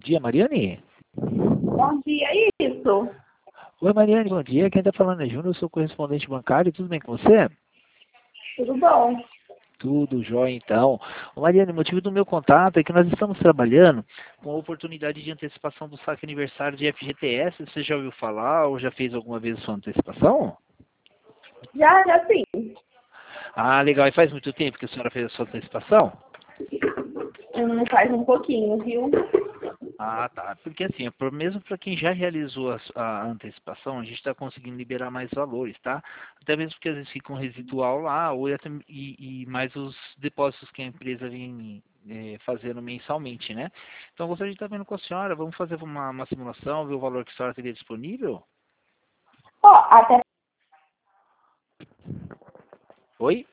dia, Mariane. Bom dia, isso. Oi, Mariane, bom dia. Quem está falando é Júnior, eu sou correspondente bancário. Tudo bem com você? Tudo bom? Tudo jóia, então. Ô, Mariane, o motivo do meu contato é que nós estamos trabalhando com a oportunidade de antecipação do saque aniversário de FGTS. Você já ouviu falar ou já fez alguma vez sua antecipação? Já sim. Ah, legal. E faz muito tempo que a senhora fez a sua antecipação? Faz um pouquinho, viu? Ah, tá. Porque assim, mesmo para quem já realizou a antecipação, a gente está conseguindo liberar mais valores, tá? Até mesmo porque às vezes fica um residual lá, ou e mais os depósitos que a empresa vem fazendo mensalmente, né? Então, eu gostaria de estar vendo com a senhora, vamos fazer uma simulação, ver o valor que a senhora teria disponível? Ó, até. Oi?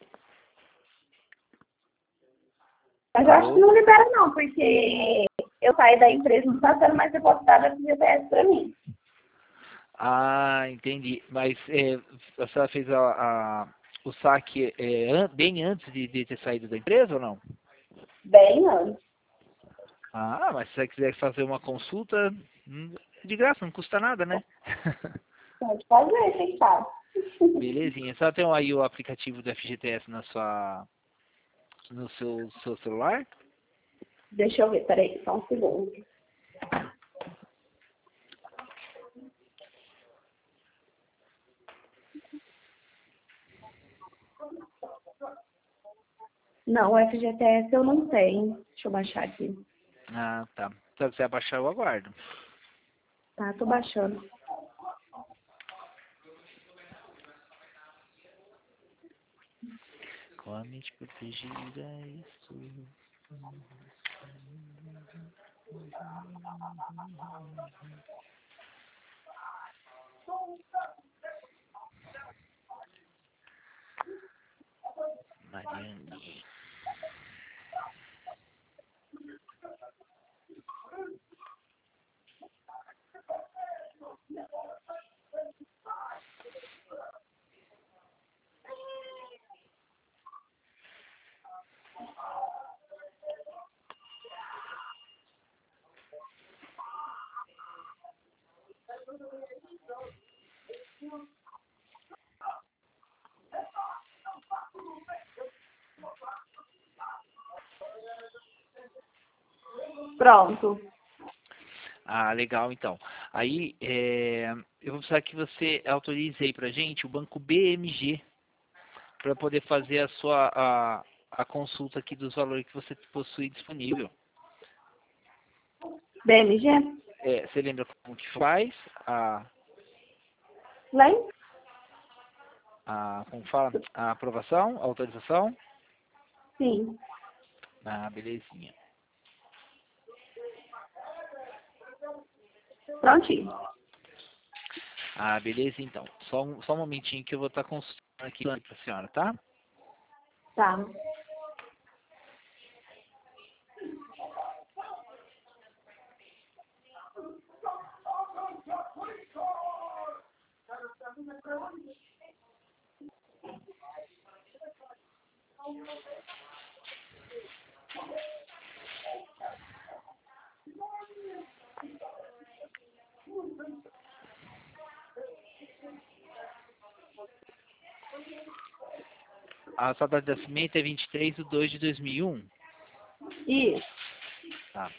Mas eu acho que Alô? não libera, não, porque eu saí da empresa, não está sendo mais depositada a FGTS para mim. Ah, entendi. Mas a senhora fez o saque bem antes de ter saído da empresa ou não? Bem antes. Ah, mas se você quiser fazer uma consulta, de graça, não custa nada, né? Pode fazer, quem sabe. Belezinha. Só tem aí o aplicativo do FGTS no seu celular? Deixa eu ver, peraí, só um segundo. Não, o FGTS eu não tenho. Deixa eu baixar aqui. Ah, tá. Se você abaixar, eu aguardo. Tá, tô baixando. Com a mente protegida, isso. Mariane. Pronto. Ah, legal, então. Aí, eu vou precisar que você autorize aí pra gente o banco BMG para poder fazer a consulta aqui dos valores que você possui disponível. BMG? Você lembra como que faz Lembra? como fala, a aprovação, a autorização? Sim. Ah, belezinha. Prontinho. Ah, beleza, então. Só um momentinho que eu vou estar consultando aqui para a senhora, tá? Tá. A sua data de nascimento é 23/2/2001. Isso. Tá.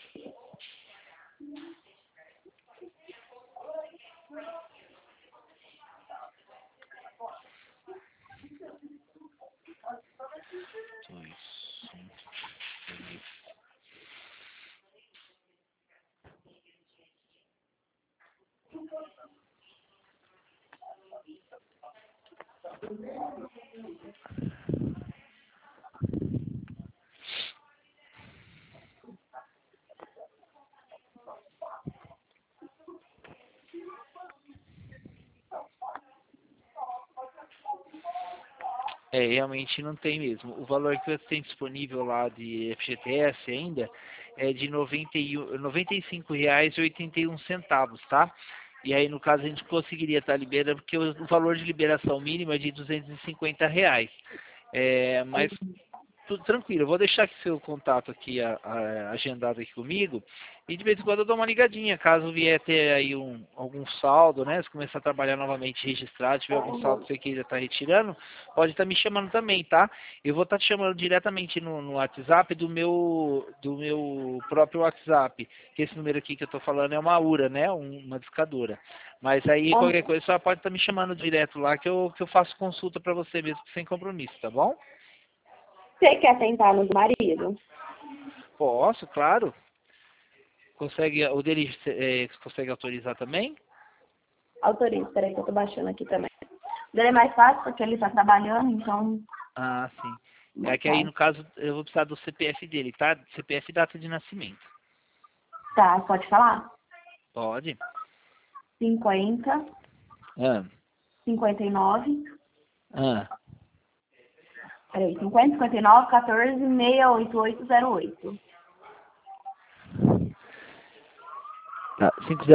Realmente não tem mesmo. O valor que você tem disponível lá de FGTS ainda é de R$ 95,81, tá? E aí, no caso, a gente conseguiria estar liberando, porque o valor de liberação mínimo é de R$ 250. Mas tudo tranquilo, eu vou deixar aqui seu contato aqui agendado aqui comigo E de vez em quando eu dou uma ligadinha, caso vier ter aí algum saldo, né? Se começar a trabalhar novamente registrado, tiver algum saldo que você queira estar retirando, pode estar me chamando também, tá? Eu vou estar te chamando diretamente no WhatsApp do meu próprio WhatsApp. Que esse número aqui que eu estou falando é uma URA, né? Uma discadora. Mas aí qualquer coisa só pode estar me chamando direto lá que eu faço consulta para você mesmo sem compromisso, tá bom? Você quer tentar no do marido? Posso, claro. Consegue, o dele consegue autorizar também? Autoriza, peraí que eu tô baixando aqui também. O dele é mais fácil porque ele tá trabalhando, então... Ah, sim. É que aí, no caso, eu vou precisar do CPF dele, tá? CPF e data de nascimento. Tá, pode falar? Pode. 50, Ah, 59, ah. peraí, 50, 59, 14, 68808. Tá.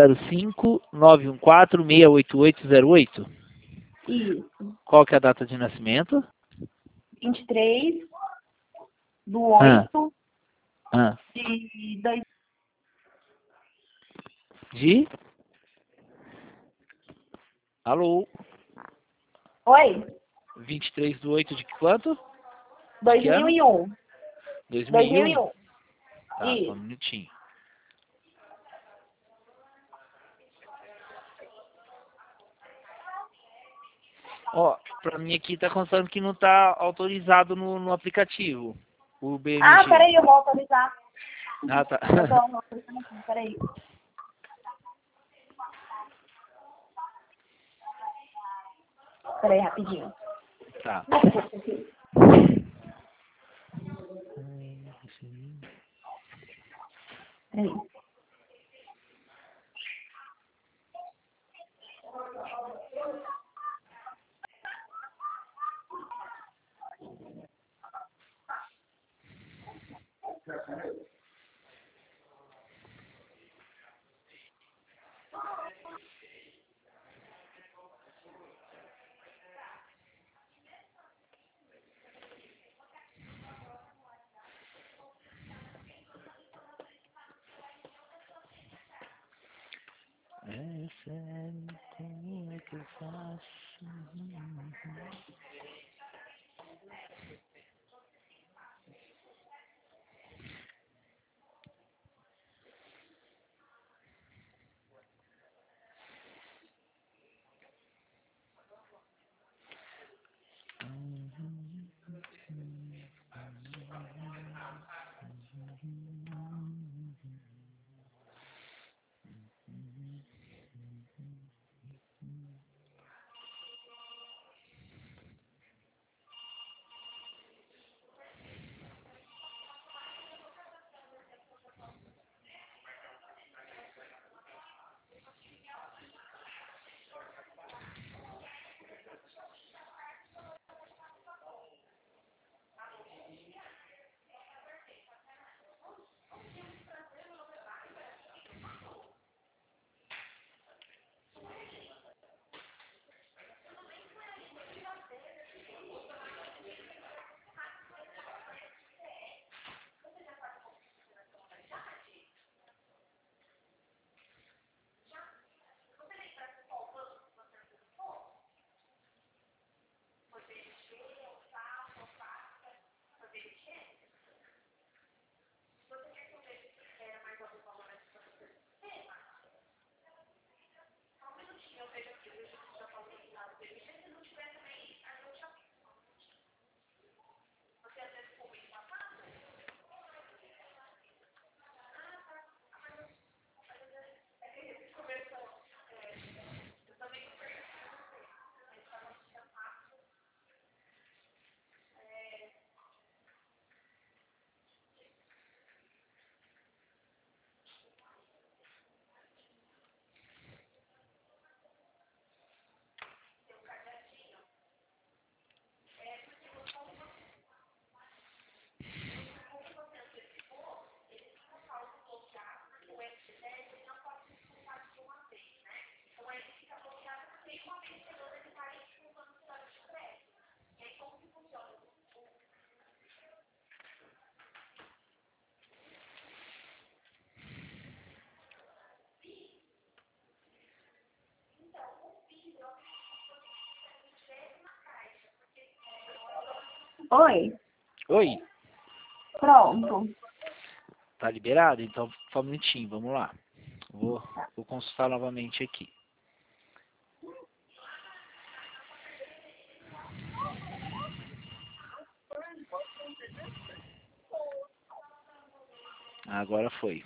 505-914-68808. Isso. Qual que é a data de nascimento? 23 do Ah, 8 ah. de 2. De? Alô? Oi? 23/8 de quanto? De que ano? 2001. 2001? 2001. Tá, só um Isso. minutinho. Ó, pra mim aqui tá constando que não tá autorizado no aplicativo, o Ah, BMG. peraí, eu vou autorizar. Ah, tá. Eu tô autorizando aqui, peraí. Peraí, rapidinho. Tá. Peraí. É sério, como é que eu faço? Oi, Oi, pronto. tá liberado? Então, só um minutinho, vamos lá. Vou consultar novamente aqui. Agora foi.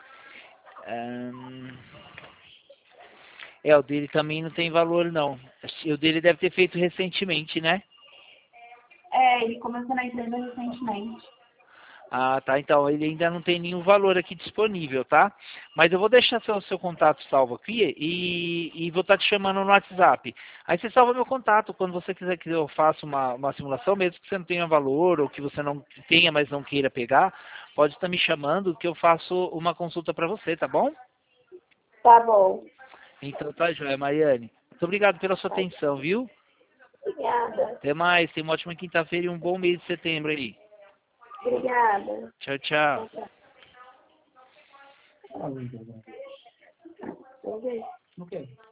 O dele também não tem valor, não. O dele deve ter feito recentemente, né? Ele começou na empresa recentemente. Ah, tá. Então, ele ainda não tem nenhum valor aqui disponível, tá? Mas eu vou deixar seu contato salvo aqui e vou estar te chamando no WhatsApp. Aí você salva meu contato. Quando você quiser que eu faça uma simulação, mesmo que você não tenha valor ou que você não tenha, mas não queira pegar, pode estar me chamando que eu faço uma consulta para você, tá bom? Tá bom. Então tá, joia, Mariane. Muito obrigado pela sua atenção, viu? Obrigada. Até mais. Tenha uma ótima quinta-feira e um bom mês de setembro aí. Obrigada. Tchau, tchau. Tchau, tchau.